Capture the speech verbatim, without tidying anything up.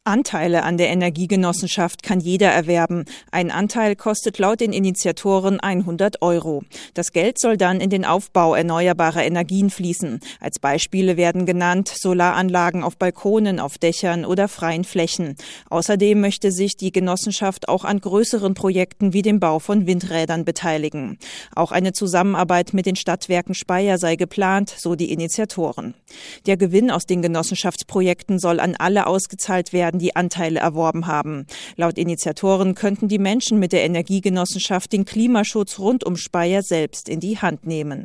Anteile an der Energiegenossenschaft kann jeder erwerben. Ein Anteil kostet laut den Initiatoren hundert Euro. Das Geld soll dann in den Aufbau erneuerbarer Energien fließen. Als Beispiele werden genannt Solaranlagen auf Balkonen, auf Dächern oder freien Flächen. Außerdem möchte sich die Genossenschaft auch an größeren Projekten wie dem Bau von Windrädern beteiligen. Auch eine Zusammenarbeit mit den Stadtwerken Speyer sei geplant, so die Initiatoren. Der Gewinn aus den Genossenschaftsprojekten soll an alle ausgezahlt werden, die Anteile erworben haben. Laut Initiatoren könnten die Menschen mit der Energiegenossenschaft den Klimaschutz rund um Speyer selbst in die Hand nehmen.